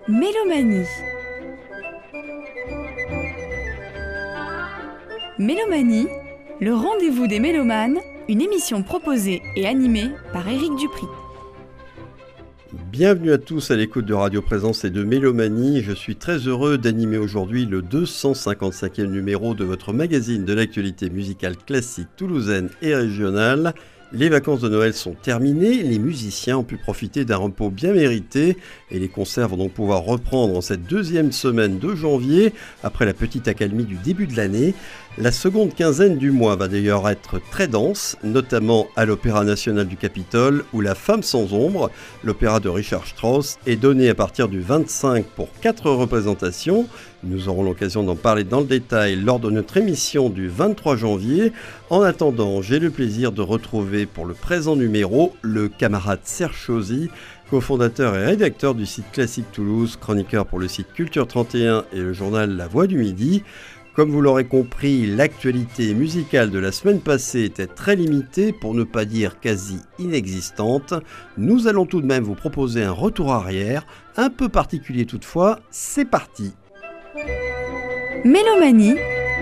Mélomanie. Mélomanie, le rendez-vous des mélomanes, une émission proposée et animée par Éric Dupri. Bienvenue à tous à l'écoute de Radio Présence et de Mélomanie. Je suis très heureux d'animer aujourd'hui le 255e numéro de votre magazine de l'actualité musicale classique toulousaine et régionale. Les vacances de Noël sont terminées, les musiciens ont pu profiter d'un repos bien mérité et les concerts vont donc pouvoir reprendre en cette deuxième semaine de janvier après la petite accalmie du début de l'année. La seconde quinzaine du mois va d'ailleurs être très dense, notamment à l'Opéra National du Capitole où La Femme sans ombre, l'opéra de Richard Strauss, est donné à partir du 25 pour 4 représentations. Nous aurons l'occasion d'en parler dans le détail lors de notre émission du 23 janvier. En attendant, j'ai le plaisir de retrouver pour le présent numéro le camarade Serge Chauzy, cofondateur et rédacteur du site Classique Toulouse, chroniqueur pour le site Culture 31 et le journal La Voix du Midi. Comme vous l'aurez compris, l'actualité musicale de la semaine passée était très limitée, pour ne pas dire quasi inexistante. Nous allons tout de même vous proposer un retour arrière, un peu particulier toutefois. C'est parti! Mélomanie.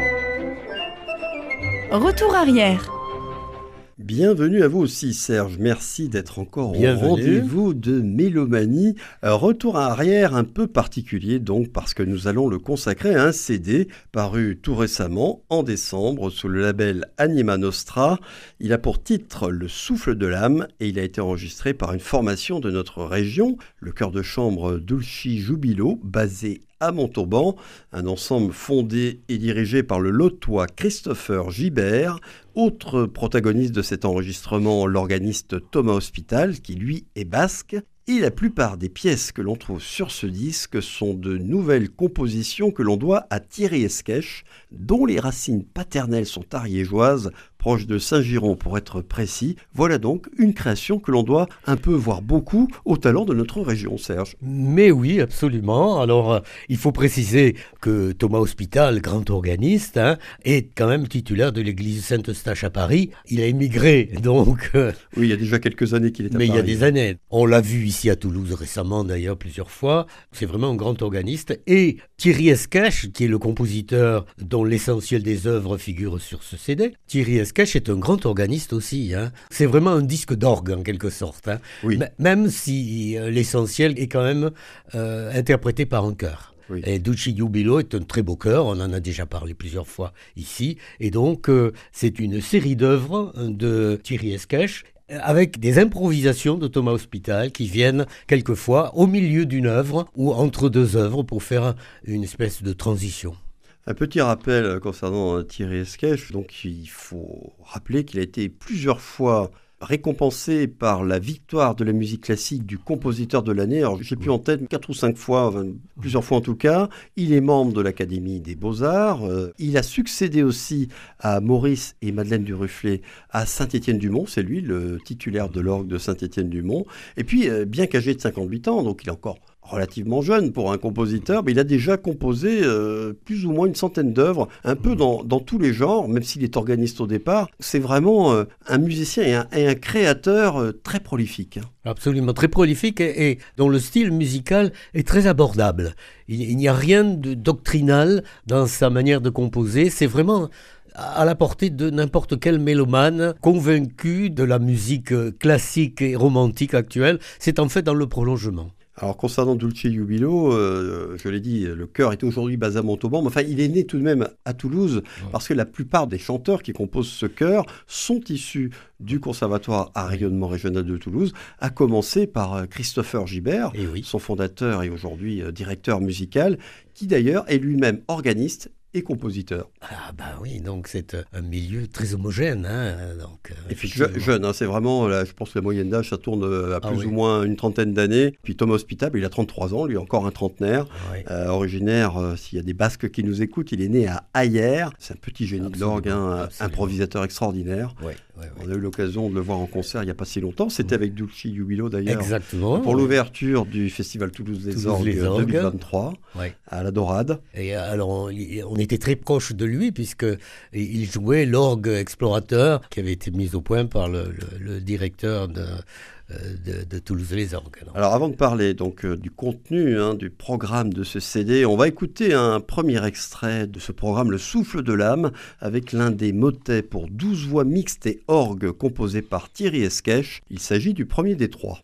Retour arrière. Bienvenue à vous aussi Serge, merci d'être encore Bienvenue. Au rendez-vous de Mélomanie. Retour à arrière un peu particulier donc parce que nous allons le consacrer à un CD paru tout récemment en décembre sous le label Anima Nostra. Il a pour titre Le souffle de l'âme et il a été enregistré par une formation de notre région, le chœur de chambre Dulci Jubilo, basé à Montauban, un ensemble fondé et dirigé par le Lotois Christopher Gibert. Autre protagoniste de cet enregistrement, l'organiste Thomas Hospital, qui lui est basque. Et la plupart des pièces que l'on trouve sur ce disque sont de nouvelles compositions que l'on doit à Thierry Esquèche, dont les racines paternelles sont ariégeoises, proche de Saint-Giron pour être précis. Voilà donc une création que l'on doit un peu, voire beaucoup, au talent de notre région, Serge. Mais oui, absolument. Alors, il faut préciser que Thomas Hospital, grand organiste, est quand même titulaire de l'église Saint-Eustache à Paris. Il a émigré, donc... Oui, il y a déjà quelques années qu'il est à Paris. Mais il y a des années. On l'a vu ici à Toulouse récemment, d'ailleurs, plusieurs fois. C'est vraiment un grand organiste. Et Thierry Esquèche, qui est le compositeur dont l'essentiel des œuvres figure sur ce CD, Thierry Esquèche est un grand organiste aussi. C'est vraiment un disque d'orgue en quelque sorte. Oui. Même si l'essentiel est quand même interprété par un chœur. Oui. Et Dulci Jubilo est un très beau chœur, on en a déjà parlé plusieurs fois ici. Et donc c'est une série d'œuvres de Thierry Esquèche avec des improvisations de Thomas Hospital qui viennent quelquefois au milieu d'une œuvre ou entre deux œuvres pour faire une espèce de transition. Un petit rappel concernant Thierry Esquèche, donc il faut rappeler qu'il a été plusieurs fois récompensé par la victoire de la musique classique du compositeur de l'année. Alors j'ai plus en tête 4 ou 5 fois, enfin, plusieurs fois en tout cas. Il est membre de l'Académie des Beaux-Arts. Il a succédé aussi à Maurice et Madeleine Duruflé à Saint-Étienne-du-Mont. C'est lui le titulaire de l'orgue de Saint-Étienne-du-Mont. Et puis bien qu'âgé de 58 ans, donc il est encore relativement jeune pour un compositeur, mais il a déjà composé plus ou moins une centaine d'œuvres, un peu dans tous les genres, même s'il est organiste au départ. C'est vraiment un musicien et un créateur très prolifique. Absolument, très prolifique et dont le style musical est très abordable. Il n'y a rien de doctrinal dans sa manière de composer, c'est vraiment à la portée de n'importe quel mélomane convaincu de la musique classique et romantique actuelle. C'est en fait dans le prolongement. Alors concernant Dulci Jubilo, je l'ai dit, le chœur est aujourd'hui basé à Montauban, mais enfin il est né tout de même à Toulouse parce que la plupart des chanteurs qui composent ce chœur sont issus du Conservatoire à rayonnement régional de Toulouse, à commencer par Christopher Gibert, son fondateur et aujourd'hui directeur musical, qui d'ailleurs est lui-même organiste et compositeur. Ah bah oui, donc c'est un milieu très homogène. Et puis jeune, c'est vraiment, là, je pense que la moyenne d'âge, ça tourne à plus ou moins une trentaine d'années. Puis Thomas Hospital, il a 33 ans, lui encore un trentenaire, originaire, s'il y a des Basques qui nous écoutent, il est né à Ayer, c'est un petit génie de l'orgue, improvisateur extraordinaire. On a eu l'occasion de le voir en concert il n'y a pas si longtemps, c'était avec Dulci Jubilo d'ailleurs. Exactement. Pour l'ouverture du Festival Toulouse les Orgues 2023, à la Dorade. Et alors on était très proche de lui puisqu'il jouait l'orgue explorateur qui avait été mis au point par le directeur de Toulouse les Orgues. Alors avant de parler donc du contenu du programme de ce CD, on va écouter un premier extrait de ce programme, Le Souffle de l'âme, avec l'un des motets pour 12 voix mixtes et orgue composé par Thierry Esquèche. Il s'agit du premier des 3.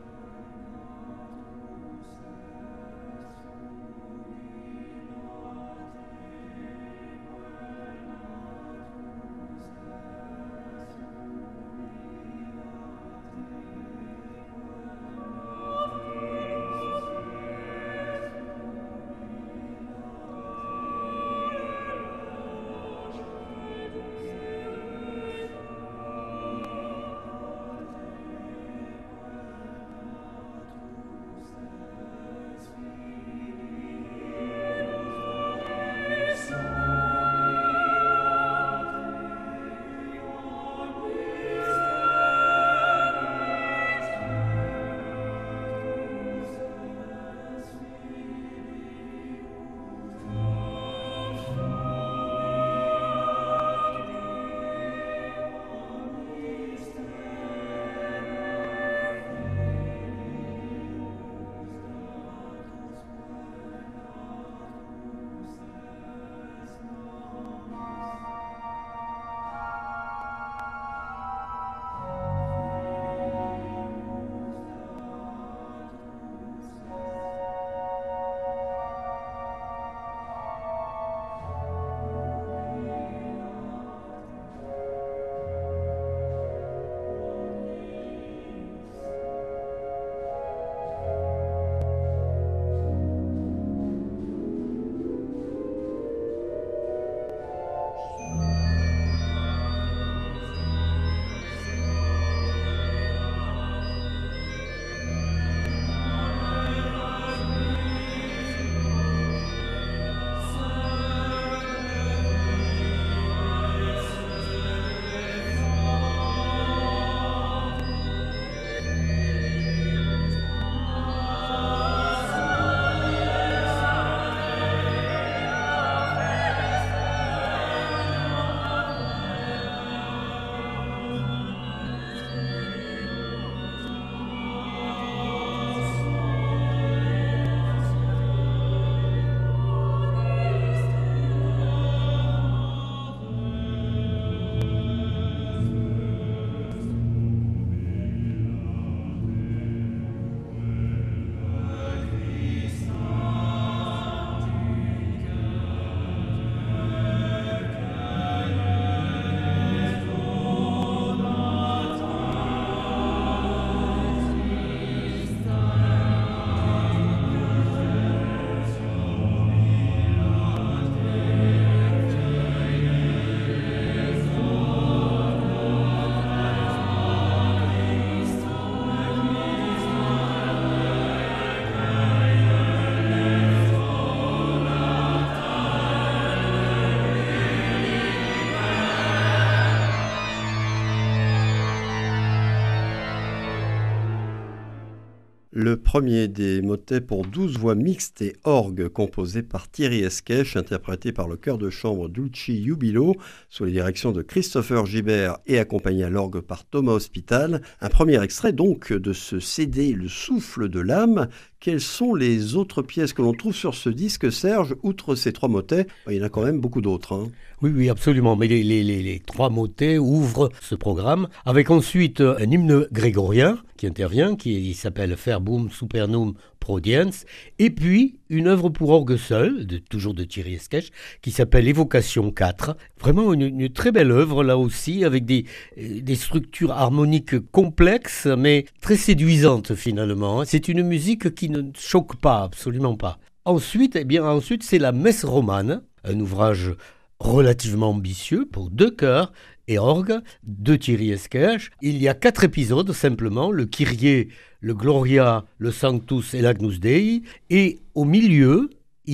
Le premier des motets pour 12 voix mixtes et orgue composé par Thierry Esquèche, interprété par le chœur de chambre Dulci Jubilo, sous les directions de Christopher Gibert et accompagné à l'orgue par Thomas Hospital. Un premier extrait donc de ce CD, Le Souffle de l'âme. Quelles sont les autres pièces que l'on trouve sur ce disque, Serge, outre ces 3 motets? Il y en a quand même beaucoup d'autres. Oui, absolument. Mais les 3 motets ouvrent ce programme, avec ensuite un hymne grégorien qui intervient, qui s'appelle Verbum Supernum Prodiens, et puis une œuvre pour orgue seul, toujours de Thierry Esquèche, qui s'appelle Évocation 4. Vraiment une très belle œuvre, là aussi, avec des structures harmoniques complexes, mais très séduisantes finalement. C'est une musique qui ne choque pas, absolument pas. Ensuite, c'est la Messe romane, un ouvrage relativement ambitieux pour 2 chœurs et orgue de Thierry Esquèche. Il y a 4 épisodes simplement, le Kyrie, le Gloria, le Sanctus et l'Agnus Dei. Et au milieu,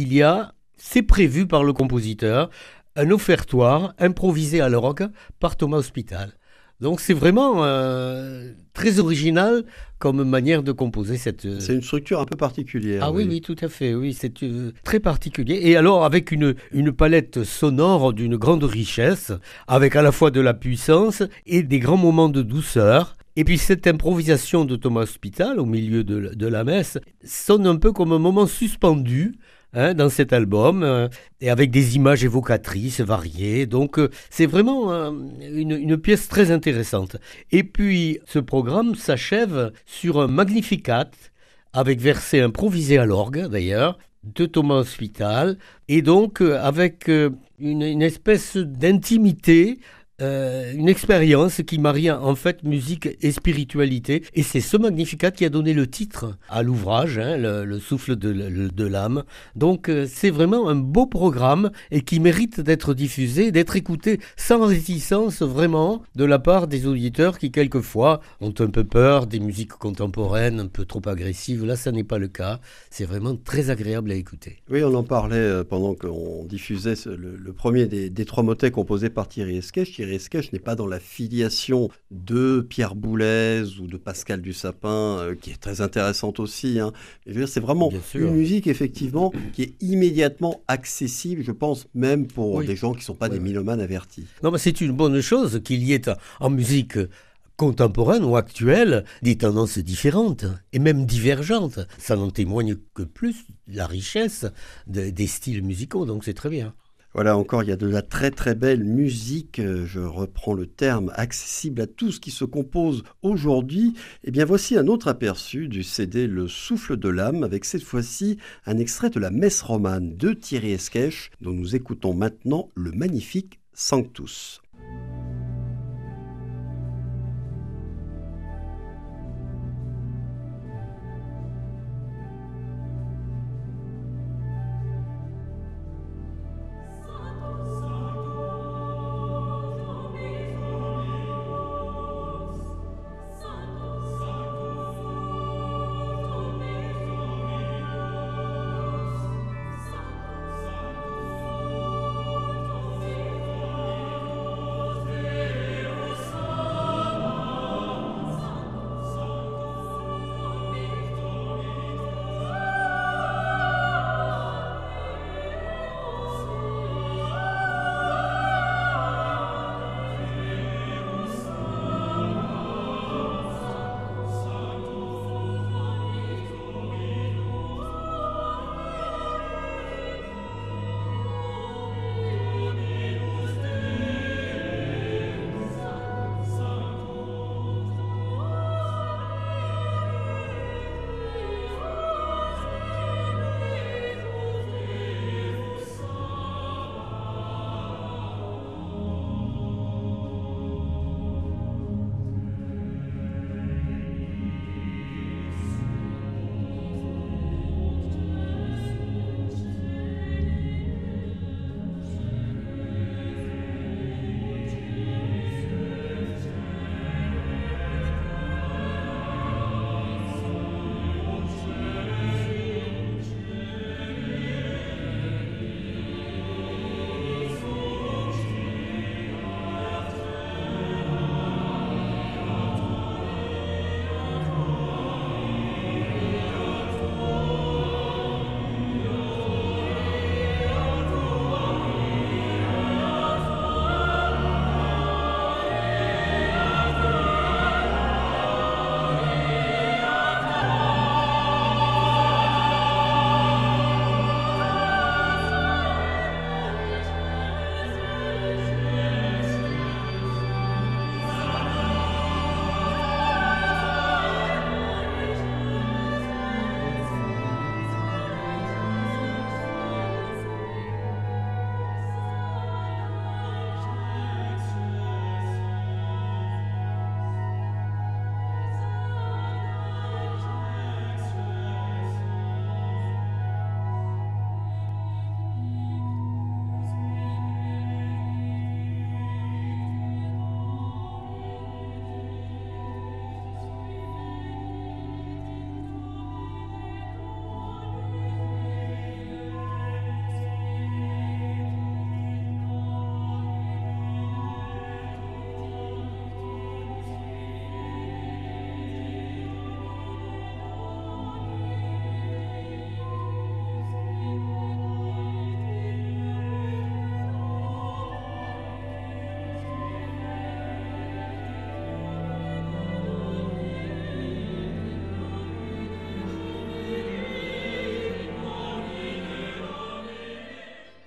c'est prévu par le compositeur, un offertoire improvisé à l'orgue par Thomas Hospital. Donc c'est vraiment très original comme manière de composer cette... C'est une structure un peu particulière. Ah oui, oui, tout à fait, oui, c'est très particulier. Et alors avec une palette sonore d'une grande richesse, avec à la fois de la puissance et des grands moments de douceur. Et puis cette improvisation de Thomas Hospital au milieu de la messe sonne un peu comme un moment suspendu, dans cet album, et avec des images évocatrices variées. Donc c'est vraiment une pièce très intéressante. Et puis ce programme s'achève sur un Magnificat, avec versets improvisés à l'orgue d'ailleurs, de Thomas Hospital, et donc avec une espèce d'intimité, une expérience qui marie en fait musique et spiritualité. Et c'est ce Magnificat qui a donné le titre à l'ouvrage, le souffle de l'âme. Donc c'est vraiment un beau programme et qui mérite d'être diffusé, d'être écouté sans réticence vraiment de la part des auditeurs qui quelquefois ont un peu peur des musiques contemporaines un peu trop agressives. Là, ça n'est pas le cas. C'est vraiment très agréable à écouter. Oui, on en parlait pendant qu'on diffusait le premier des trois motets composés par Thierry Esquèche. Thierry Esquèche n'est pas dans la filiation de Pierre Boulez ou de Pascal Dussapin, qui est très intéressante aussi. Mais je veux dire, c'est vraiment une musique, effectivement, qui est immédiatement accessible, je pense, même pour des gens qui ne sont pas des mélomanes avertis. Non, mais c'est une bonne chose qu'il y ait en musique contemporaine ou actuelle des tendances différentes et même divergentes. Ça n'en témoigne que plus la richesse des styles musicaux, donc c'est très bien. Voilà, encore, il y a de la très très belle musique, je reprends le terme, accessible à tous qui se compose aujourd'hui. Eh bien, voici un autre aperçu du CD Le Souffle de l'âme, avec cette fois-ci un extrait de la messe romane de Thierry Esquèche, dont nous écoutons maintenant le magnifique Sanctus.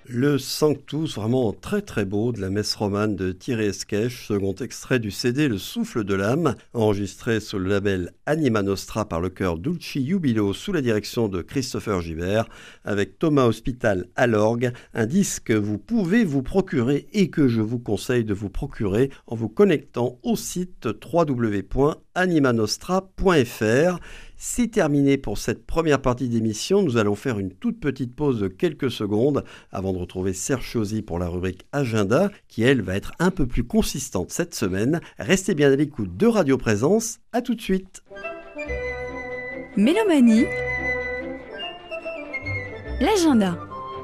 Le Sanctus, vraiment très très beau, de la messe romane de Thierry Esquèche, second extrait du CD Le Souffle de l'âme, enregistré sous le label Anima Nostra par le chœur Dulci Jubilo sous la direction de Christopher Gibert, avec Thomas Hospital à l'orgue, un disque que vous pouvez vous procurer et que je vous conseille de vous procurer en vous connectant au site www.animanostra.fr. C'est terminé pour cette première partie d'émission. Nous allons faire une toute petite pause de quelques secondes avant de retrouver Serge Chauzy pour la rubrique Agenda, qui elle va être un peu plus consistante cette semaine. Restez bien à l'écoute de Radio Présence. À tout de suite. Mélomanie, l'agenda.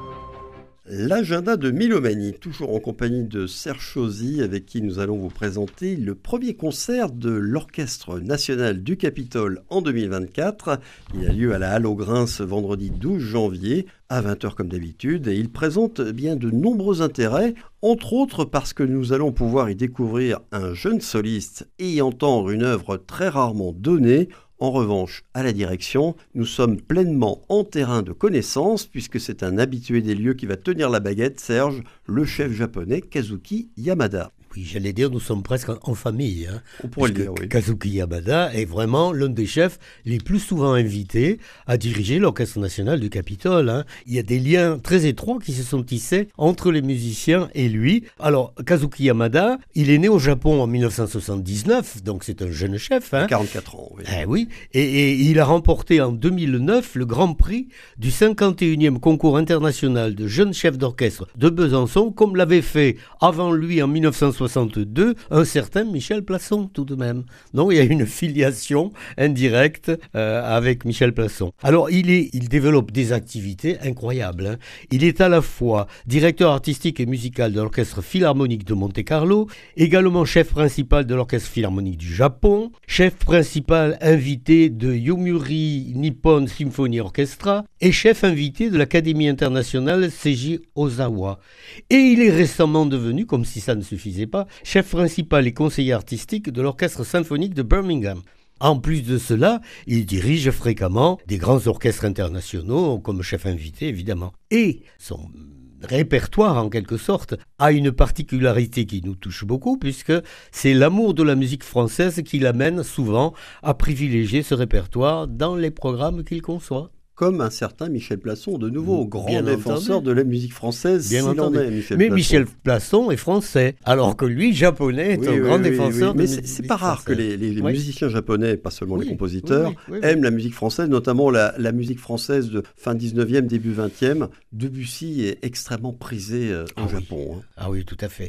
L'agenda de Mélomanie, toujours en compagnie de Serge Chauzy, avec qui nous allons vous présenter le premier concert de l'Orchestre national du Capitole en 2024. Il a lieu à la Halle aux Grains ce vendredi 12 janvier à 20h comme d'habitude et il présente bien de nombreux intérêts, entre autres parce que nous allons pouvoir y découvrir un jeune soliste et y entendre une œuvre très rarement donnée. En revanche, à la direction, nous sommes pleinement en terrain de connaissance puisque c'est un habitué des lieux qui va tenir la baguette, Serge, le chef japonais Kazuki Yamada. Oui, j'allais dire, nous sommes presque en famille. On pourrait le dire, oui. Kazuki Yamada est vraiment l'un des chefs les plus souvent invités à diriger l'Orchestre national du Capitole. Il y a des liens très étroits qui se sont tissés entre les musiciens et lui. Alors, Kazuki Yamada, il est né au Japon en 1979, donc c'est un jeune chef. 44 ans, oui. Oui. Et il a remporté en 2009 le Grand Prix du 51e concours international de jeunes chefs d'orchestre de Besançon, comme l'avait fait avant lui en 1962 un certain Michel Plasson tout de même. Donc il y a une filiation indirecte avec Michel Plasson. Alors il développe des activités incroyables. Il est à la fois directeur artistique et musical de l'Orchestre Philharmonique de Monte-Carlo, également chef principal de l'Orchestre Philharmonique du Japon, chef principal invité de Yomiuri Nippon Symphony Orchestra et chef invité de l'Académie internationale Seiji Ozawa. Et il est récemment devenu, comme si ça ne suffisait pas, chef principal et conseiller artistique de l'Orchestre symphonique de Birmingham. En plus de cela, il dirige fréquemment des grands orchestres internationaux comme chef invité évidemment. Et son répertoire en quelque sorte a une particularité qui nous touche beaucoup puisque c'est l'amour de la musique française qui l'amène souvent à privilégier ce répertoire dans les programmes qu'il conçoit. Comme un certain Michel Plasson, de nouveau grand défenseur de la musique française, bien s'il en est, Michel Mais Plasson. Michel Plasson est français, alors que lui, japonais, est un grand défenseur de mais la musique c'est pas rare française. que les musiciens japonais, pas seulement les compositeurs, oui. aiment la musique française, notamment la musique française de fin 19e, début 20e. Debussy est extrêmement prisé au Japon. Ah oui, tout à fait.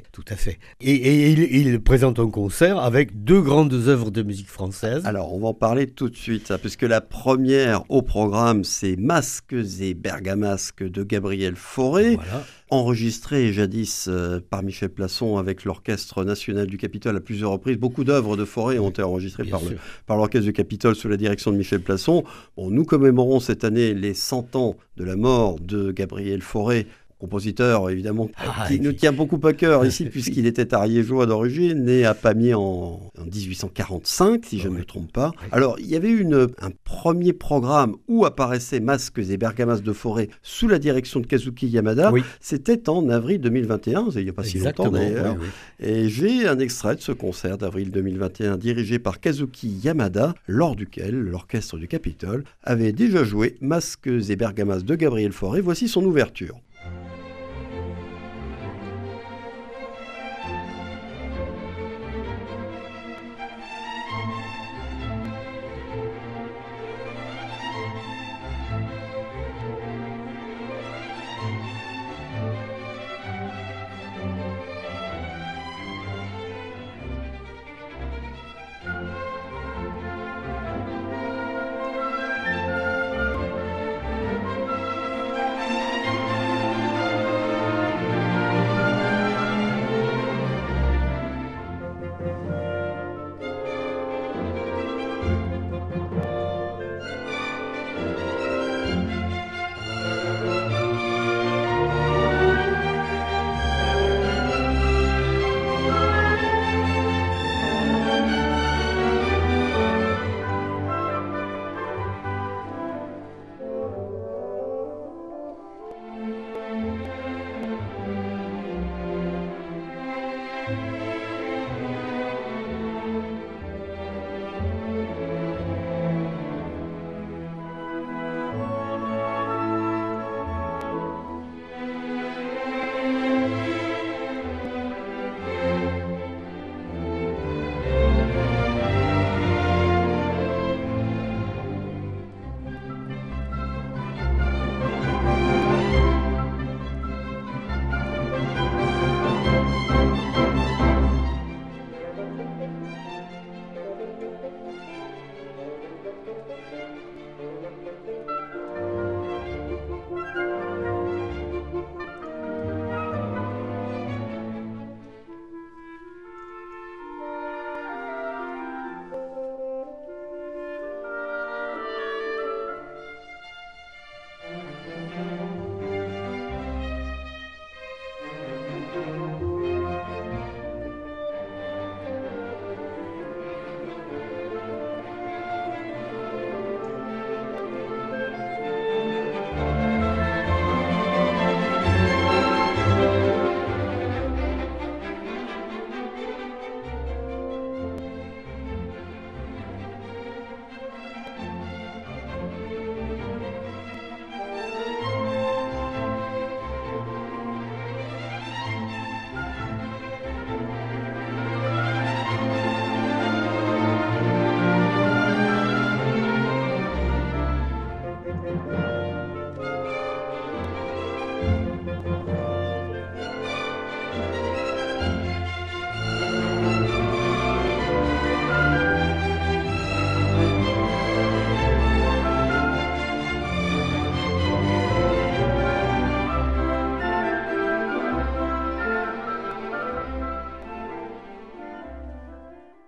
Et il présente un concert avec deux grandes œuvres de musique française. Alors, on va en parler tout de suite, puisque la première au programme, c'est Masques et Bergamasques de Gabriel Fauré, enregistré jadis par Michel Plasson avec l'Orchestre national du Capitole à plusieurs reprises. Beaucoup d'œuvres de Fauré ont été enregistrées par l'Orchestre du Capitole sous la direction de Michel Plasson. Bon, nous commémorons cette année les 100 ans de la mort de Gabriel Fauré, compositeur évidemment qui nous tient beaucoup à cœur ici puisqu'il était ariégeois d'origine, né à Pamiers en 1845 si je ne me trompe pas. Alors il y avait un premier programme où apparaissaient Masques et Bergamasques de Fauré sous la direction de Kazuki Yamada. C'était en avril 2021, il n'y a pas si longtemps d'ailleurs. Et j'ai un extrait de ce concert d'avril 2021 dirigé par Kazuki Yamada, lors duquel l'Orchestre du Capitole avait déjà joué Masques et Bergamasques de Gabriel Fauré. Voici son ouverture.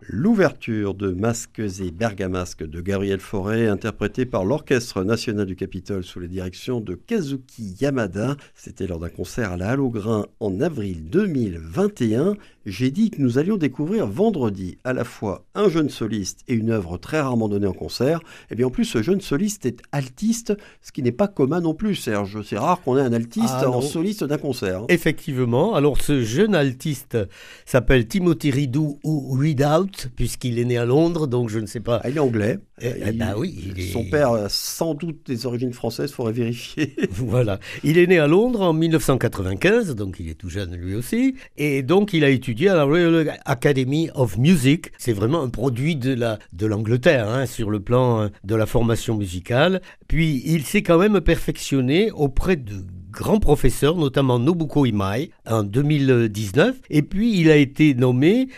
L'ouverture de Masques et Bergamasques de Gabriel Fauré, interprétée par l'Orchestre national du Capitole sous la direction de Kazuki Yamada. C'était lors d'un concert à la Halle aux Grains en avril 2021. J'ai dit que nous allions découvrir vendredi à la fois un jeune soliste et une œuvre très rarement donnée en concert. Et bien en plus, ce jeune soliste est altiste, ce qui n'est pas commun non plus, Serge. C'est rare qu'on ait un altiste en soliste d'un concert. Effectivement. Alors ce jeune altiste s'appelle Timothy Ridou ou Ridout, puisqu'il est né à Londres, donc je ne sais pas. Ah, il est anglais. Son père a sans doute des origines françaises, il faudrait vérifier. Voilà. Il est né à Londres en 1995, donc il est tout jeune lui aussi. Et donc il a étudié à la Royal Academy of Music. C'est vraiment un produit de l'Angleterre, sur le plan de la formation musicale. Puis il s'est quand même perfectionné auprès de grands professeurs, notamment Nobuko Imai, en 2019. Et puis, il a été nommé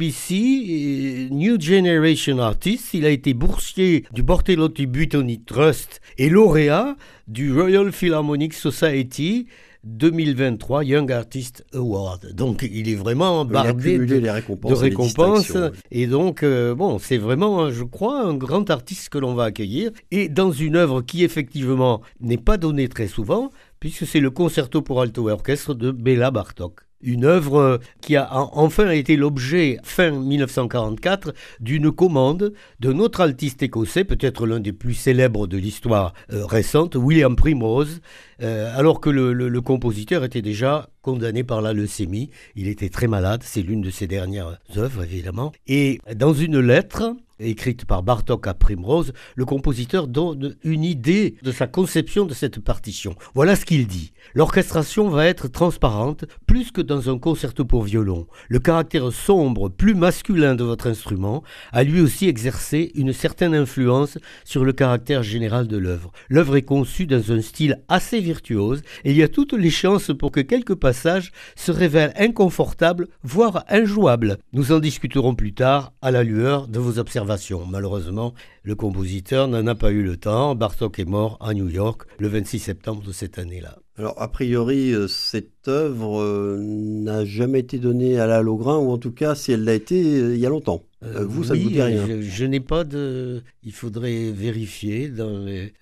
BBC New Generation Artist. Il a été boursier du Bortolotti Butoni Trust et lauréat du Royal Philharmonic Society 2023 Young Artist Award. Donc, il est vraiment bardé de récompenses. Et donc, c'est vraiment, je crois, un grand artiste que l'on va accueillir. Et dans une œuvre qui, effectivement, n'est pas donnée très souvent, puisque c'est le concerto pour alto et orchestre de Béla Bartók. Une œuvre qui a enfin été l'objet, fin 1944, d'une commande d'un autre altiste écossais, peut-être l'un des plus célèbres de l'histoire récente, William Primrose, alors que le compositeur était déjà condamné par la leucémie. Il était très malade, c'est l'une de ses dernières œuvres, évidemment. Et dans une lettre écrite par Bartók à Primrose, le compositeur donne une idée de sa conception de cette partition. Voilà ce qu'il dit. L'orchestration va être transparente, plus que dans un concerto pour violon. Le caractère sombre, plus masculin de votre instrument a lui aussi exercé une certaine influence sur le caractère général de l'œuvre. L'œuvre est conçue dans un style assez virtuose et il y a toutes les chances pour que quelques passages se révèlent inconfortables, voire injouables. Nous en discuterons plus tard à la lueur de vos observations. Malheureusement, le compositeur n'en a pas eu le temps. Bartók est mort à New York le 26 septembre de cette année-là. Alors, a priori, cette œuvre n'a jamais été donnée à la Halle aux Grains, ou en tout cas, si elle l'a été, il y a longtemps. Vous, ça ne vous dit rien. Je n'ai pas de... Il faudrait vérifier dans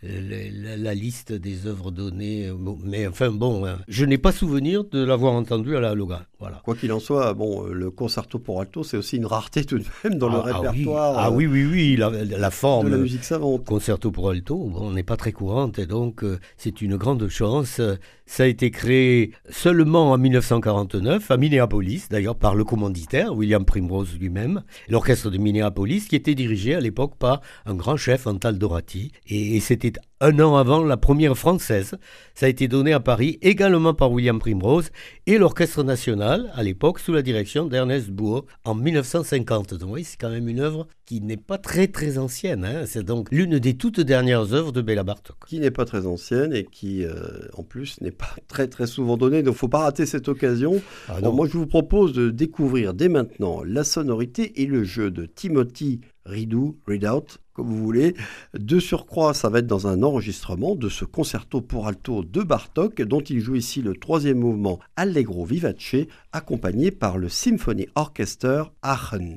la liste des œuvres données. Mais enfin, je n'ai pas souvenir de l'avoir entendu à la Halle aux Grains. Voilà. Quoi qu'il en soit, le concerto pour alto, c'est aussi une rareté tout de même dans le répertoire. Oui, la forme de la musique savante. Concerto pour alto, n'est pas très courante et donc c'est une grande chance. Ça a été créé seulement en 1949 à Minneapolis, d'ailleurs par le commanditaire William Primrose lui-même, l'orchestre de Minneapolis qui était dirigé à l'époque par un grand chef, Antal Dorati, et c'était un an avant la première française. Ça a été donné à Paris également par William Primrose et l'Orchestre national à l'époque sous la direction d'Ernest Buhr en 1950. Donc oui, c'est quand même une œuvre qui n'est pas très très ancienne. C'est donc l'une des toutes dernières œuvres de Béla Bartók. Qui n'est pas très ancienne et qui en plus n'est pas très très souvent donnée. Donc il ne faut pas rater cette occasion. Moi je vous propose de découvrir dès maintenant la sonorité et le jeu de Timothy Ridou, comme vous voulez. De surcroît, ça va être dans un enregistrement de ce concerto pour alto de Bartók, dont il joue ici le troisième mouvement Allegro vivace, accompagné par le Symphony Orchester Aachen.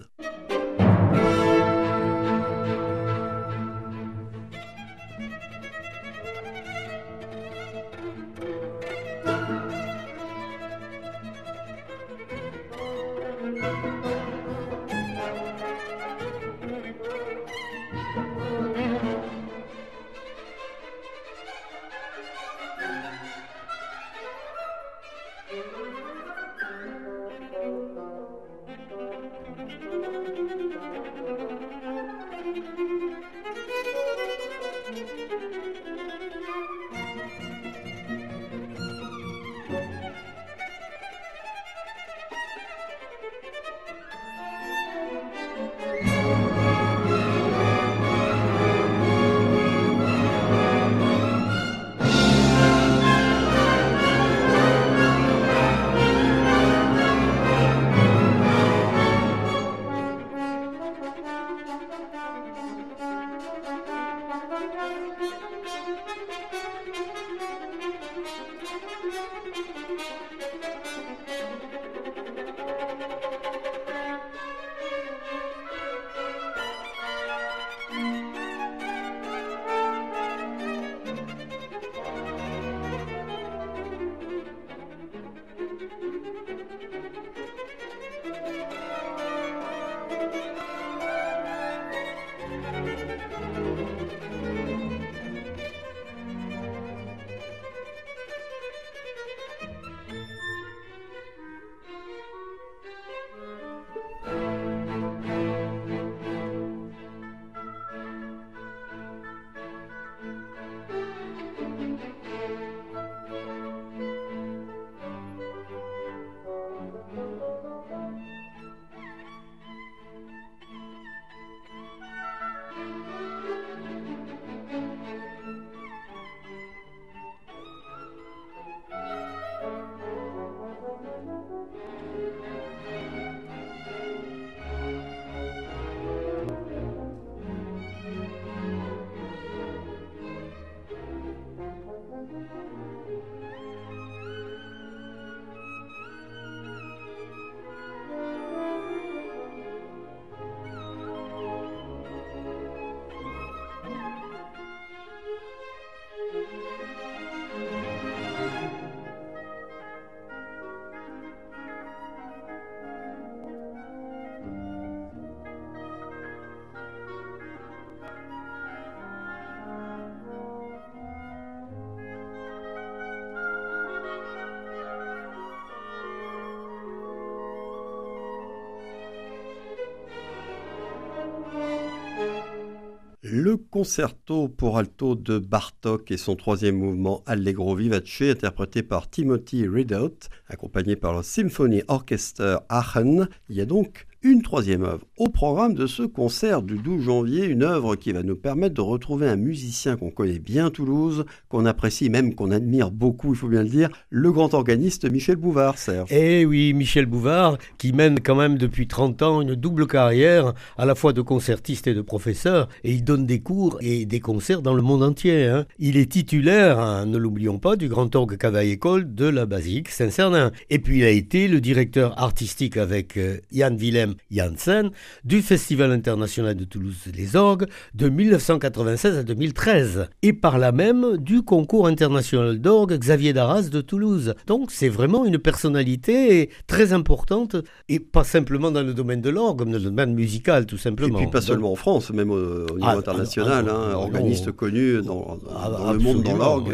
Le concerto pour alto de Bartók et son troisième mouvement Allegro vivace, interprété par Timothy Ridout, accompagné par le Symphony Orchester Aachen. Il y a donc une troisième œuvre au programme de ce concert du 12 janvier, une œuvre qui va nous permettre de retrouver un musicien qu'on connaît bien à Toulouse, qu'on apprécie, même qu'on admire beaucoup, il faut bien le dire, le grand organiste Michel Bouvard, Serge. Eh oui, Michel Bouvard, qui mène quand même depuis 30 ans une double carrière, à la fois de concertiste et de professeur, et il donne des cours et des concerts dans le monde entier. Hein. Il est titulaire, hein, ne l'oublions pas, du Grand Orgue Cavaille-École de la Basilique Saint-Cernin. Et puis il a été le directeur artistique avec Jan Willem Janssen du Festival international de Toulouse Les Orgues de 1996 à 2013 et par là même du concours international d'orgue Xavier Darras de Toulouse. Donc c'est vraiment une personnalité très importante et pas simplement dans le domaine de l'orgue, mais dans le domaine musical tout simplement. Et puis pas seulement en France, même au niveau international, organiste connu dans le monde dans l'orgue,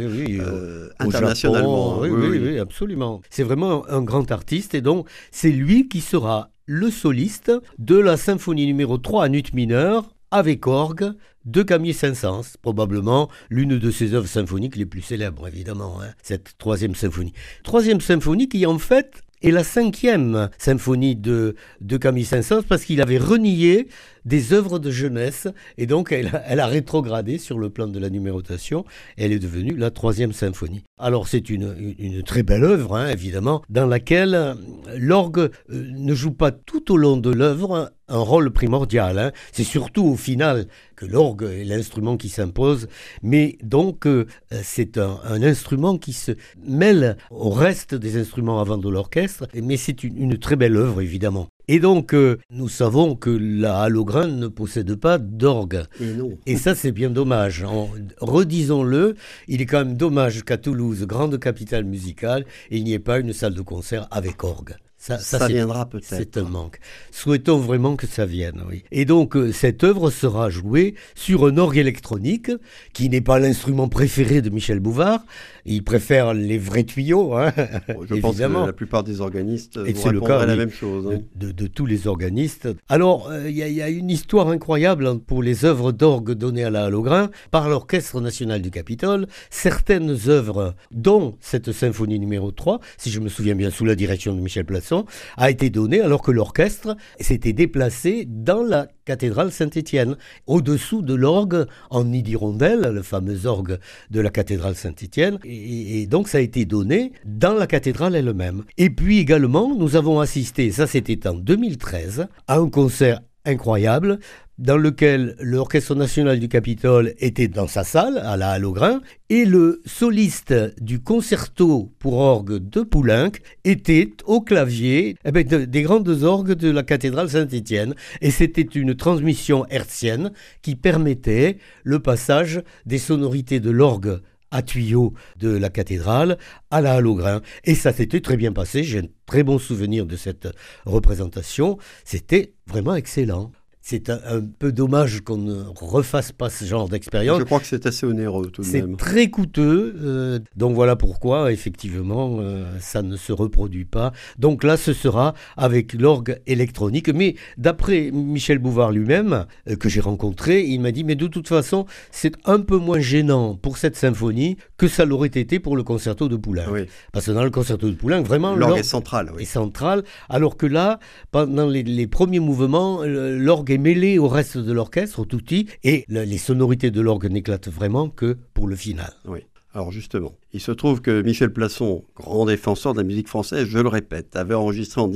internationalement. Japon, oui, absolument. C'est vraiment un grand artiste et donc c'est lui qui sera le soliste de la symphonie numéro 3 en ut mineur avec orgue de Camille Saint-Saëns, probablement l'une de ses œuvres symphoniques les plus célèbres, évidemment, hein, cette troisième symphonie. Troisième symphonie qui, en fait, est la cinquième symphonie de Camille Saint-Saëns parce qu'il avait renié des œuvres de jeunesse et donc elle a rétrogradé sur le plan de la numérotation. Elle est devenue la troisième symphonie. Alors c'est une très belle œuvre, hein, évidemment, dans laquelle l'orgue ne joue pas tout au long de l'œuvre un rôle primordial. Hein. C'est surtout au final que l'orgue est l'instrument qui s'impose, mais donc c'est un instrument qui se mêle au reste des instruments avant de l'orchestre, mais c'est une très belle œuvre évidemment. Et donc, nous savons que la Hallogren ne possède pas d'orgue. Et ça, c'est bien dommage. Redisons-le, il est quand même dommage qu'à Toulouse, grande capitale musicale, il n'y ait pas une salle de concert avec orgue. Ça viendra peut-être. C'est un manque. Souhaitons vraiment que ça vienne, oui. Et donc, cette œuvre sera jouée sur un orgue électronique, qui n'est pas l'instrument préféré de Michel Bouvard. Il préfère les vrais tuyaux, hein, je pense que la plupart des organistes vont répondre la même chose. Hein. De tous les organistes. Alors, il y a une histoire incroyable pour les œuvres d'orgue données à la Hallogren par l'Orchestre national du Capitole. Certaines œuvres, dont cette symphonie numéro 3, si je me souviens bien, sous la direction de Michel Plasson, a été donnée alors que l'orchestre s'était déplacé dans la cathédrale Saint-Étienne, au-dessous de l'orgue en nid d'hirondelle, le fameux orgue de la cathédrale Saint-Étienne, et donc ça a été donné dans la cathédrale elle-même. Et puis également, nous avons assisté, ça c'était en 2013, à un concert incroyable dans lequel l'Orchestre national du Capitole était dans sa salle, à la Hallogren, et le soliste du concerto pour orgue de Poulenc était au clavier des grandes orgues de la cathédrale Saint-Étienne. Et c'était une transmission hertzienne qui permettait le passage des sonorités de l'orgue à tuyaux de la cathédrale à la Hallogren. Et ça s'était très bien passé. J'ai un très bon souvenir de cette représentation. C'était vraiment excellent. C'est un peu dommage qu'on ne refasse pas ce genre d'expérience. Je crois que c'est assez onéreux tout de même. C'est très coûteux, donc voilà pourquoi effectivement ça ne se reproduit pas. Donc là ce sera avec l'orgue électronique, mais d'après Michel Bouvard lui-même, que j'ai rencontré, il m'a dit mais de toute façon c'est un peu moins gênant pour cette symphonie que ça l'aurait été pour le concerto de Poulenc. Oui. Parce que dans le concerto de Poulenc, vraiment l'orgue est central. Oui. Est central, alors que là, pendant les premiers mouvements, l'orgue est mêlé au reste de l'orchestre, au tutti, et les sonorités de l'orgue n'éclatent vraiment que pour le final. Oui. Alors justement, il se trouve que Michel Plasson, grand défenseur de la musique française, je le répète, avait enregistré en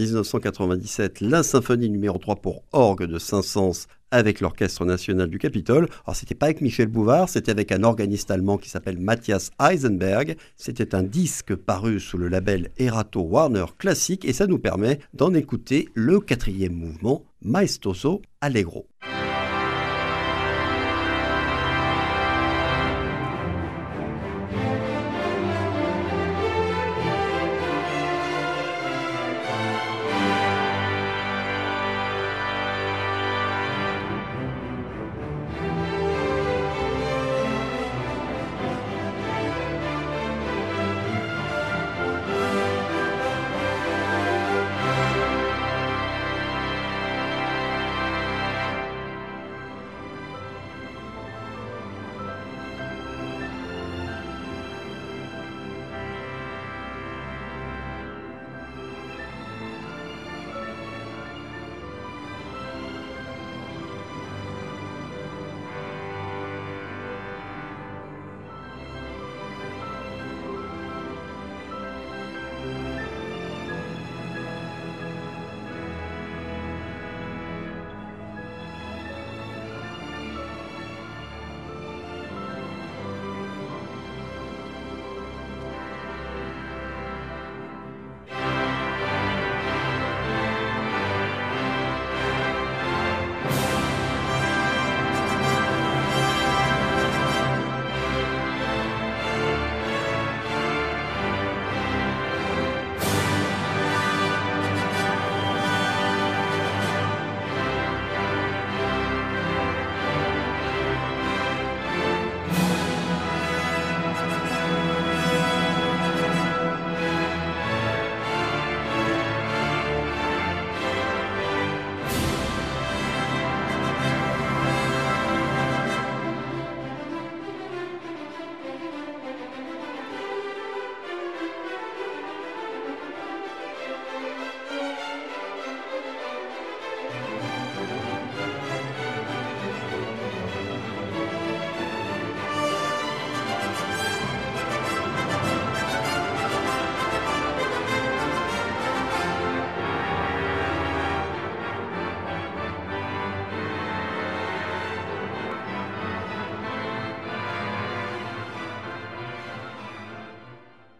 1997 la symphonie numéro 3 pour orgue de Saint-Saëns avec l'Orchestre national du Capitole. Alors c'était pas avec Michel Bouvard, c'était avec un organiste allemand qui s'appelle Matthias Eisenberg. C'était un disque paru sous le label Erato Warner Classic et ça nous permet d'en écouter le quatrième mouvement, Maestoso Allegro.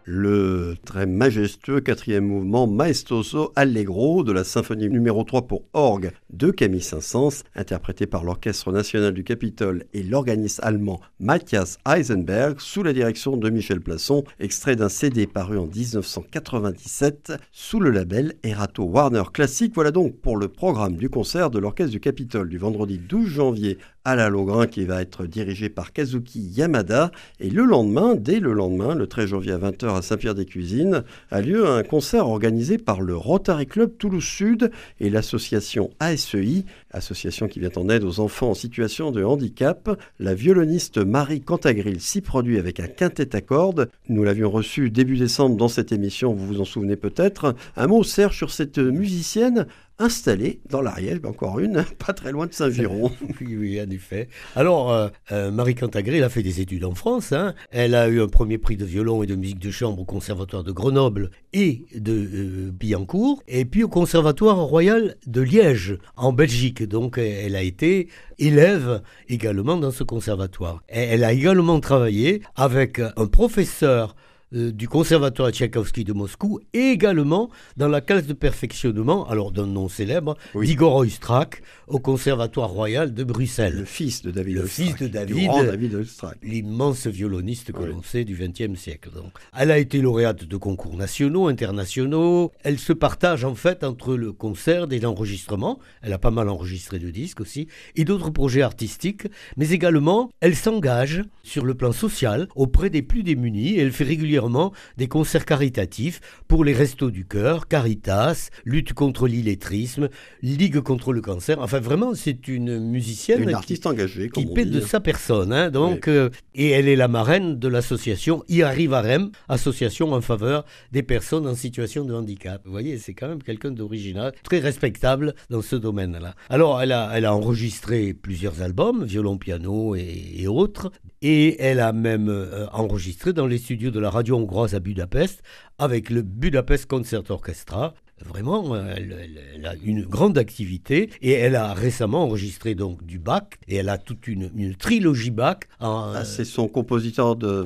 le très majestueux quatrième mouvement Maestoso Allegro de la symphonie numéro 3 pour orgue de Camille Saint-Saëns, interprété par l'Orchestre national du Capitole et l'organiste allemand Matthias Eisenberg sous la direction de Michel Plasson, extrait d'un CD paru en 1997 sous le label Erato Warner Classic. Voilà donc pour le programme du concert de l'Orchestre du Capitole du vendredi 12 janvier à la Lougrain, qui va être dirigé par Kazuki Yamada. Et le lendemain, dès le lendemain, le 13 janvier à 20h à Saint-Pierre-des-Cuisines, a lieu un concert organisé par le Rotary Club Toulouse Sud et l'association ASEI, association qui vient en aide aux enfants en situation de handicap. La violoniste Marie Cantagril s'y produit avec un quintet à cordes. Nous l'avions reçu début décembre dans cette émission, vous vous en souvenez peut-être. Un mot, Serge, sur cette musicienne installée dans l'Ariège, encore une, pas très loin de Saint-Giron. Oui, en effet. Alors, Marie Cantagril a fait des études en France. Elle a eu un premier prix de violon et de musique de chambre au Conservatoire de Grenoble et de Billancourt, et puis au Conservatoire royal de Liège, en Belgique. Donc, elle a été élève également dans ce conservatoire. Et elle a également travaillé avec un professeur du Conservatoire Tchaïkovski de Moscou et également dans la classe de perfectionnement, alors d'un nom célèbre, d'Igor Oistrakh au Conservatoire Royal de Bruxelles. Le fils de David Oistrakh. Le fils de David, du grand David Oistrakh. L'immense violoniste que l'on sait du XXe siècle. Donc. Elle a été lauréate de concours nationaux, internationaux. Elle se partage en fait entre le concert et l'enregistrement. Elle a pas mal enregistré de disques aussi, et d'autres projets artistiques, mais également elle s'engage sur le plan social auprès des plus démunis et elle fait régulièrement des concerts caritatifs pour les Restos du Cœur, Caritas, lutte contre l'illettrisme, Ligue contre le cancer. Enfin, vraiment, c'est une musicienne, une artiste engagée, qui paie de sa personne. Donc, et elle est la marraine de l'association Iarivarem, association en faveur des personnes en situation de handicap. Vous voyez, c'est quand même quelqu'un d'original, très respectable dans ce domaine-là. Alors, elle a enregistré plusieurs albums, violon-piano et autres, et elle a même enregistré dans les studios de la radio hongroise à Budapest avec le Budapest Concert Orchestra. Vraiment, elle a une grande activité et elle a récemment enregistré donc du Bach et elle a toute une trilogie Bach. C'est son compositeur de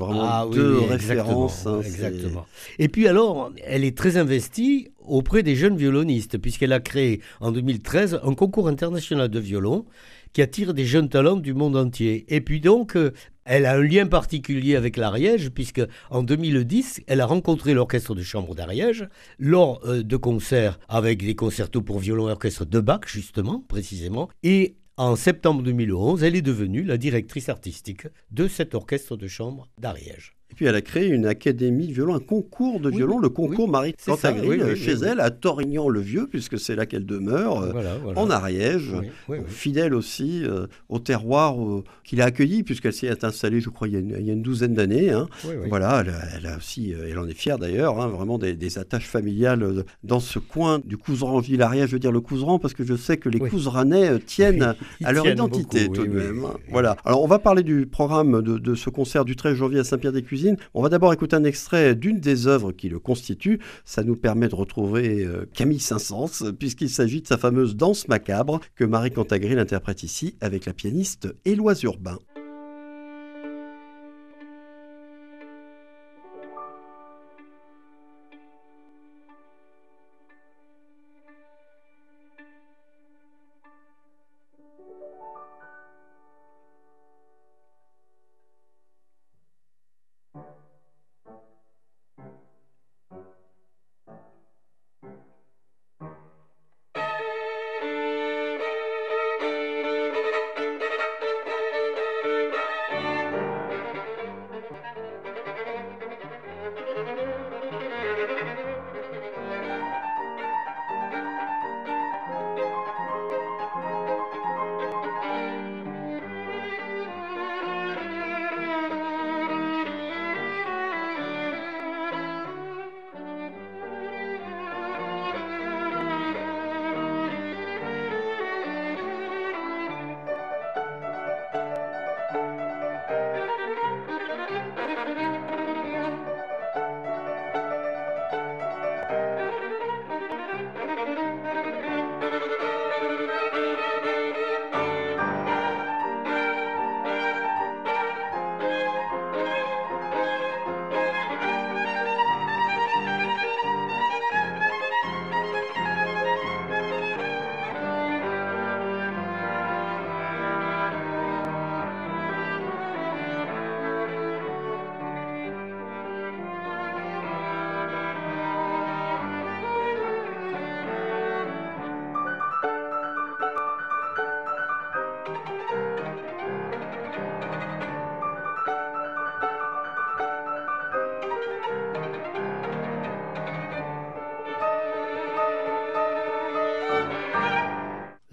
référence. Exactement. Et puis alors, elle est très investie auprès des jeunes violonistes puisqu'elle a créé en 2013 un concours international de violon qui attire des jeunes talents du monde entier. Et puis donc, elle a un lien particulier avec l'Ariège, puisque en 2010, elle a rencontré l'orchestre de chambre d'Ariège lors de concerts avec des concertos pour violon et orchestre de Bach, justement, précisément. Et en septembre 2011, elle est devenue la directrice artistique de cet orchestre de chambre d'Ariège. Et puis elle a créé une académie de violon, un concours de violon, le concours Marie Cantagril, chez elle, à Torignan-le-Vieux, puisque c'est là qu'elle demeure, en Ariège, fidèle aussi au terroir qu'il a accueilli, puisqu'elle s'est installée, je crois, il y a une douzaine d'années. Voilà, elle a aussi, elle en est fière d'ailleurs, vraiment des attaches familiales dans ce coin du Couserans-Ville-Ariège, je veux dire le Couserans, parce que je sais que les Couseranais tiennent à leur identité tout de même. Voilà. Alors on va parler du programme de ce concert du 13 janvier à Saint-Pierre-des-Cuisines. On va d'abord écouter un extrait d'une des œuvres qui le constituent. Ça nous permet de retrouver Camille Saint-Saëns, puisqu'il s'agit de sa fameuse danse macabre que Marie Cantagril interprète ici avec la pianiste Éloise Urbain.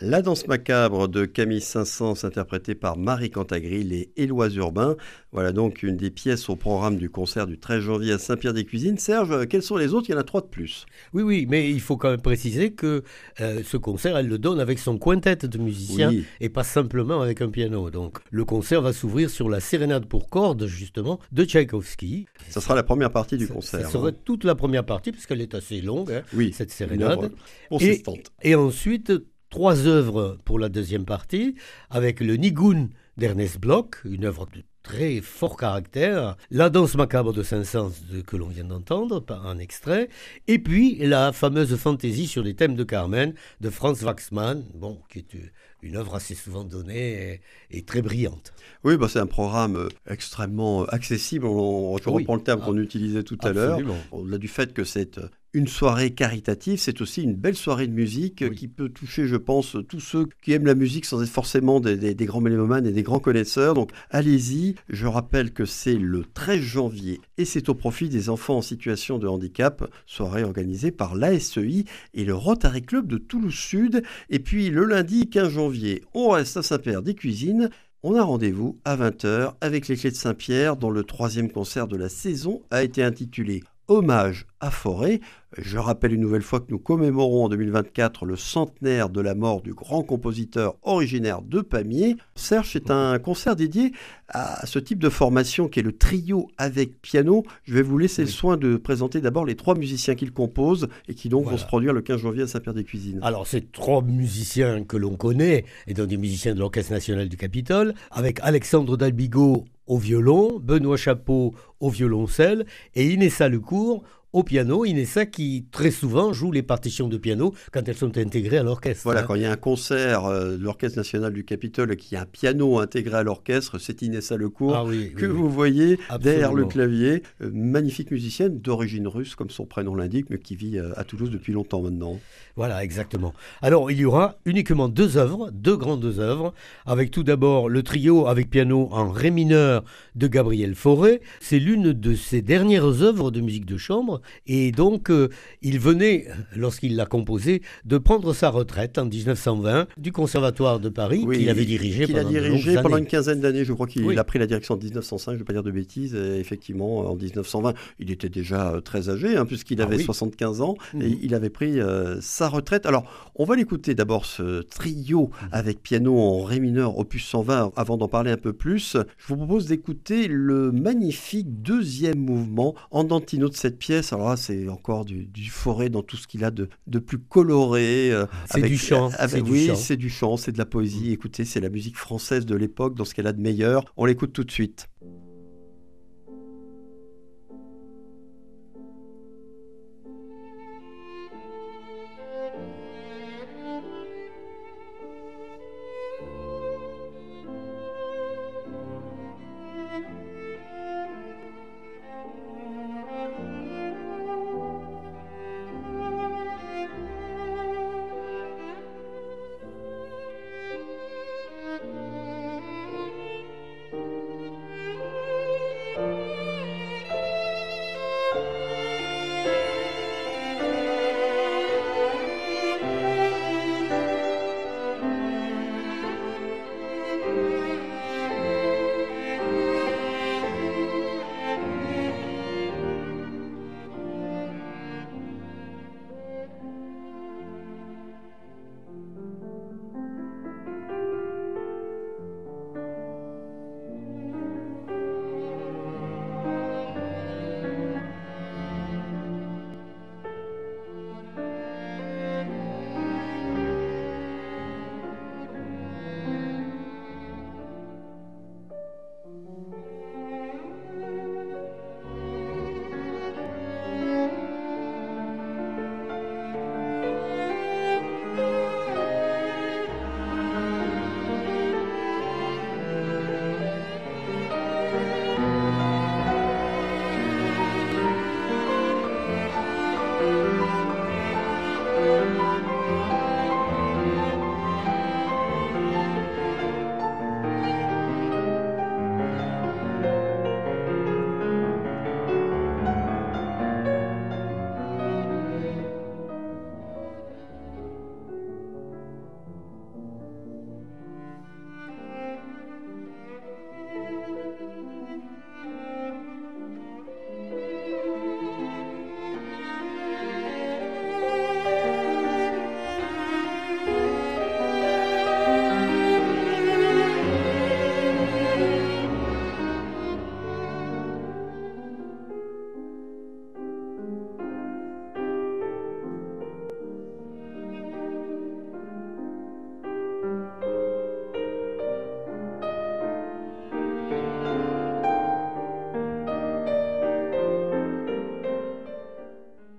La danse macabre de Camille Saint-Saëns, interprétée par Marie Cantagril et Éloi Urbain. Voilà donc une des pièces au programme du concert du 13 janvier à Saint-Pierre-des-Cuisines. Serge, quels sont les autres? Il y en a 3 de plus. Oui, mais il faut quand même préciser que ce concert, elle le donne avec son quintet de musiciens et pas simplement avec un piano. Donc le concert va s'ouvrir sur la sérénade pour cordes, justement, de Tchaïkovski. Ça sera la première partie du concert. Ça serait toute la première partie, puisqu'elle est assez longue, cette sérénade. Consistante. Et ensuite, 3 œuvres pour la deuxième partie, avec le Nigun d'Ernest Bloch, une œuvre de très fort caractère, la danse macabre de Saint-Saëns que l'on vient d'entendre, par un extrait, et puis la fameuse fantaisie sur les thèmes de Carmen de Franz Waxman, qui est une œuvre assez souvent donnée et très brillante. Oui, c'est un programme extrêmement accessible. Je reprends le terme qu'on utilisait tout à l'heure. Au-delà du fait que c'est une soirée caritative, c'est aussi une belle soirée de musique qui peut toucher, je pense, tous ceux qui aiment la musique sans être forcément des grands mélomanes et des grands connaisseurs. Donc allez-y, je rappelle que c'est le 13 janvier et c'est au profit des enfants en situation de handicap, soirée organisée par l'ASEI et le Rotary Club de Toulouse Sud. Et puis le lundi 15 janvier, on reste à Saint-Pierre-des-Cuisines. On a rendez-vous à 20h avec les Clés de Saint-Pierre dont le 3e concert de la saison a été intitulé Hommage à Fauré. Je rappelle une nouvelle fois que nous commémorons en 2024 le centenaire de la mort du grand compositeur originaire de Pamiers. Serge, c'est un concert dédié à ce type de formation qui est le trio avec piano. Je vais vous laisser le soin de présenter d'abord les 3 musiciens qui le composent et qui donc vont se produire le 15 janvier à Saint-Pierre-des-Cuisines. Alors, c'est 3 musiciens que l'on connaît, et donc des musiciens de l'Orchestre national du Capitole, avec Alexandre Dalbigo au violon, Benoît Chapeau au violoncelle et Inessa Lecourt au piano. Inessa qui très souvent joue les partitions de piano quand elles sont intégrées à l'orchestre. Voilà, quand il y a un concert de l'Orchestre national du Capitole et qu'il y a un piano intégré à l'orchestre, c'est Inessa Lecourt vous voyez derrière le clavier. Magnifique musicienne d'origine russe, comme son prénom l'indique, mais qui vit à Toulouse depuis longtemps maintenant. Voilà, exactement. Alors, il y aura uniquement 2 œuvres, 2 grandes œuvres, avec tout d'abord le trio avec piano en ré mineur de Gabriel Fauré. C'est l'une de ses dernières œuvres de musique de chambre, et donc il venait, lorsqu'il l'a composée, de prendre sa retraite en 1920 du Conservatoire de Paris, qu'il avait dirigé pendant une quinzaine d'années. Je crois qu'il a pris la direction en 1905, je ne vais pas dire de bêtises. Et effectivement, en 1920, il était déjà très âgé, puisqu'il avait 75 ans, et il avait pris sa retraite. Alors, on va l'écouter d'abord, ce trio avec piano en ré mineur, opus 120, avant d'en parler un peu plus. Je vous propose d'écouter le magnifique 2e mouvement andantino de cette pièce. Alors là, c'est encore du Fauré dans tout ce qu'il a de plus coloré. C'est du chant. C'est du chant, c'est de la poésie. Écoutez, c'est la musique française de l'époque, dans ce qu'elle a de meilleur. On l'écoute tout de suite.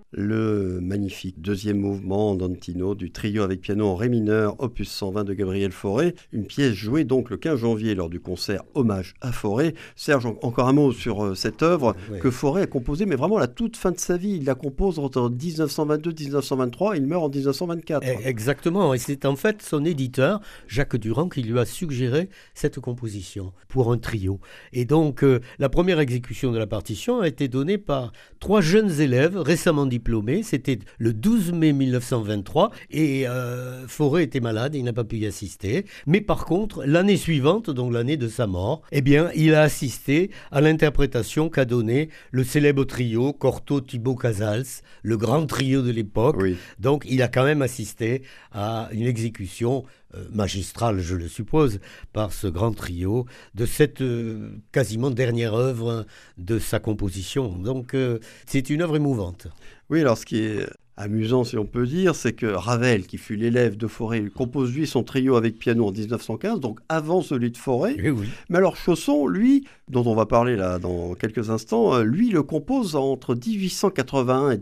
le magnifique deuxième mouvement d'Antino du trio avec piano en ré mineur, opus 120 de Gabriel Fauré, une pièce jouée donc le 15 janvier lors du concert Hommage à Fauré. Serge, encore un mot sur cette œuvre que Fauré a composée, mais vraiment à la toute fin de sa vie. Il la compose entre 1922 et 1923, il meurt en 1924. Exactement, et c'est en fait son éditeur, Jacques Durand, qui lui a suggéré cette composition pour un trio. Et donc, la première exécution de la partition a été donnée par 3 jeunes élèves récemment diplômé, c'était le 12 mai 1923 et Fauré était malade, il n'a pas pu y assister. Mais par contre, l'année suivante, donc l'année de sa mort, eh bien, il a assisté à l'interprétation qu'a donnée le célèbre trio Cortot, Thibaut, Casals, le grand trio de l'époque. Oui. Donc, il a quand même assisté à une exécution magistrale, je le suppose, par ce grand trio de cette quasiment dernière œuvre de sa composition. Donc, c'est une œuvre émouvante. Oui, alors ce qui est amusant, si on peut dire, c'est que Ravel, qui fut l'élève de Fauré, compose lui son trio avec piano en 1915, donc avant celui de Fauré. Oui. Mais alors Chausson, lui, dont on va parler là dans quelques instants, lui le compose entre 1881 et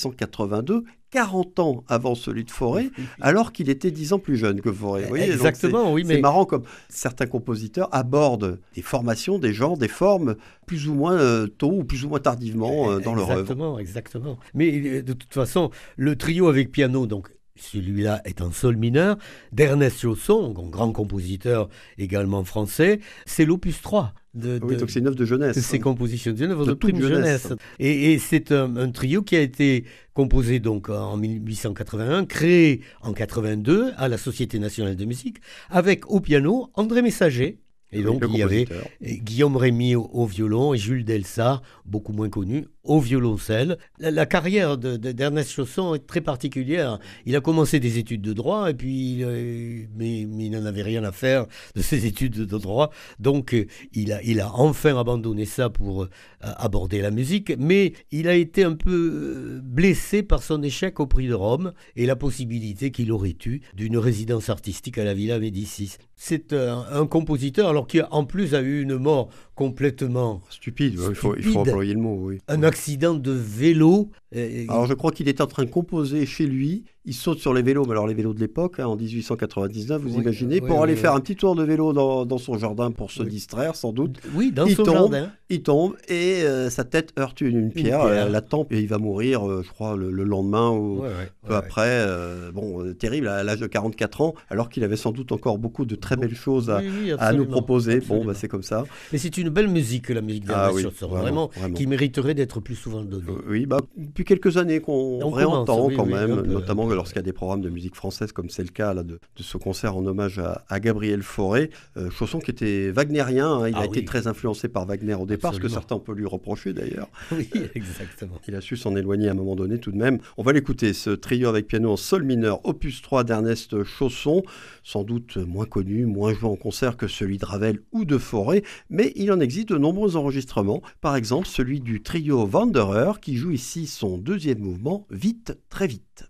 1882, 40 ans avant celui de Fauré, alors qu'il était 10 ans plus jeune que Fauré. Vous voyez, exactement, donc oui. C'est marrant comme certains compositeurs abordent des formations, des genres, des formes, plus ou moins tôt ou plus ou moins tardivement dans leur œuvre. Exactement. Mais de toute façon, le trio avec piano, donc celui-là est en sol mineur, d'Ernest Chausson, grand compositeur également français, c'est l'opus 3. Oui, donc c'est une œuvre de jeunesse. C'est compositions d'une œuvre de toute prime jeunesse. Et c'est un trio qui a été composé donc en 1881, créé en 82 à la Société nationale de musique, avec au piano André Messager. Et donc il y avait Guillaume Rémy au violon et Jules Delsart, beaucoup moins connu, au violoncelle. La carrière d'Ernest Chausson est très particulière. Il a commencé des études de droit, et puis, mais il n'en avait rien à faire de ses études de droit. Donc, il a enfin abandonné ça pour aborder la musique. Mais il a été un peu blessé par son échec au Prix de Rome et la possibilité qu'il aurait eu d'une résidence artistique à la Villa Médicis. C'est un compositeur, alors qui en plus a eu une mort complètement stupide. Il faut employer le mot, oui. Un accident de vélo. Alors je crois qu'il était en train de composer chez lui. Il saute sur les vélos, mais alors les vélos de l'époque, en 1899, vous imaginez, pour aller faire un petit tour de vélo dans son jardin pour se distraire, sans doute. Oui, dans son jardin. Il tombe et sa tête heurte une pierre, la tempe, et il va mourir, je crois, le lendemain ou peu après. Terrible, à l'âge de 44 ans, alors qu'il avait sans doute encore beaucoup de très belles choses à nous proposer. Absolument. Bon, c'est comme ça. Mais c'est une belle musique, la musique d'Ernest Chausson, vraiment, qui mériterait d'être plus souvent donnée. Oui, depuis quelques années qu'on réentend quand même, notamment lorsqu'il y a des programmes de musique française, comme c'est le cas là, de ce concert en hommage à Gabriel Fauré. Chausson qui était wagnérien, il a été très influencé par Wagner au départ, ce que certains peuvent lui reprocher d'ailleurs. Oui, exactement. Il a su s'en éloigner à un moment donné tout de même. On va l'écouter, ce trio avec piano en sol mineur, opus 3 d'Ernest Chausson, sans doute moins connu, moins joué en concert que celui de Ravel ou de Fauré, mais il en existe de nombreux enregistrements, par exemple celui du trio Wanderer qui joue ici son deuxième mouvement, Vite, très vite.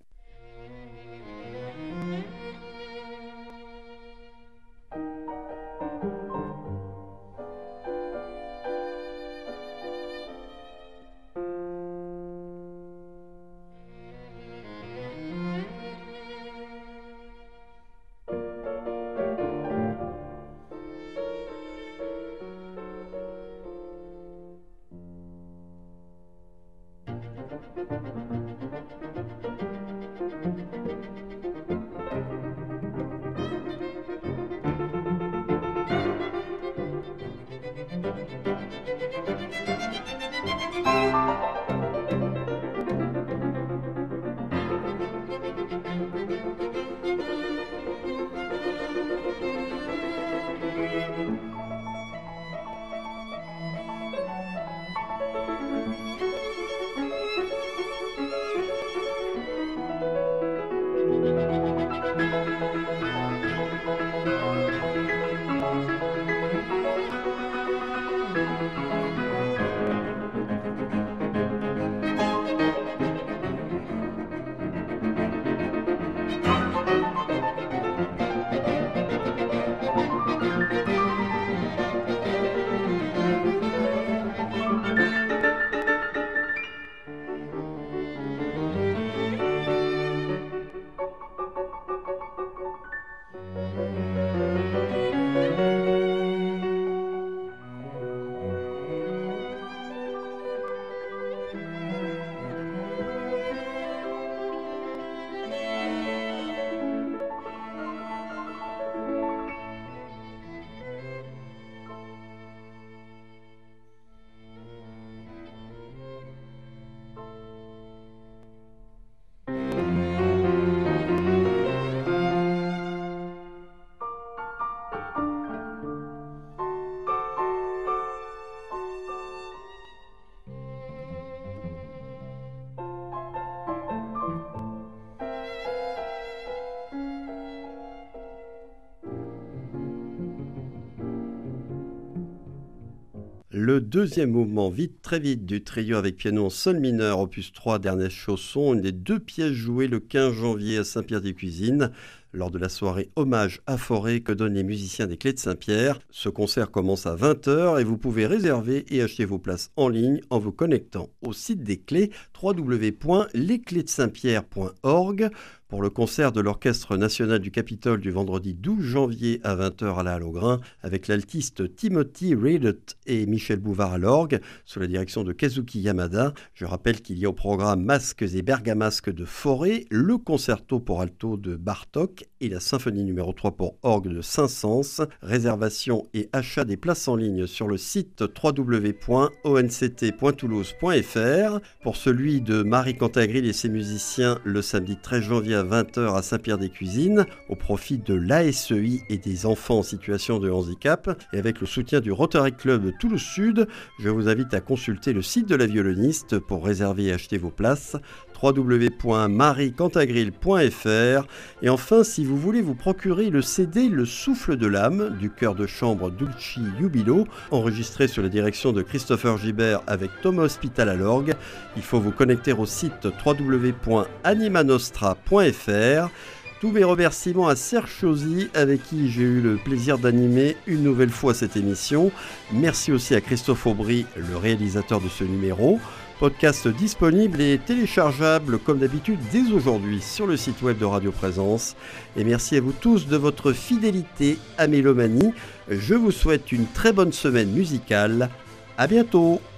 le deuxième mouvement vite très vite du trio avec piano en sol mineur opus 3 d'Ernest Chausson, une des 2 pièces jouées le 15 janvier à Saint-Pierre-des-Cuisines lors de la soirée hommage à Fauré que donnent les musiciens des Clés de Saint-Pierre. Ce concert commence à 20h et vous pouvez réserver et acheter vos places en ligne en vous connectant au site des Clés www.lesclésdesaintpierre.org. Pour le concert de l'Orchestre national du Capitole du vendredi 12 janvier à 20h à la Halle aux Grains avec l'altiste Timothy Reddett et Michel Bouvard à l'orgue sous la direction de Kazuki Yamada. Je rappelle qu'il y a au programme Masques et Bergamasques de Fauré, le concerto pour alto de Bartók et la symphonie numéro 3 pour orgue de Saint-Saëns. Réservation et achat des places en ligne sur le site www.onct.toulouse.fr. Pour celui de Marie Cantagril et ses musiciens le samedi 13 janvier à 20h à Saint-Pierre-des-Cuisines au profit de l'ASEI et des enfants en situation de handicap et avec le soutien du Rotary Club de Toulouse Sud. Je vous invite à consulter le site de la violoniste pour réserver et acheter vos places www.mariecantagril.fr. Et enfin, si vous voulez vous procurer le CD Le Souffle de l'âme du chœur de chambre Dulci Jubilo, enregistré sous la direction de Christopher Gibert avec Thomas Hospital à l'orgue, il faut vous connecter au site www.animanostra.fr. Tous mes remerciements à Serge Chauzy, avec qui j'ai eu le plaisir d'animer une nouvelle fois cette émission. Merci aussi à Christophe Aubry, le réalisateur de ce numéro. Podcast disponible et téléchargeable comme d'habitude dès aujourd'hui sur le site web de Radio Présence. Et merci à vous tous de votre fidélité à Mélomanie. Je vous souhaite une très bonne semaine musicale. À bientôt.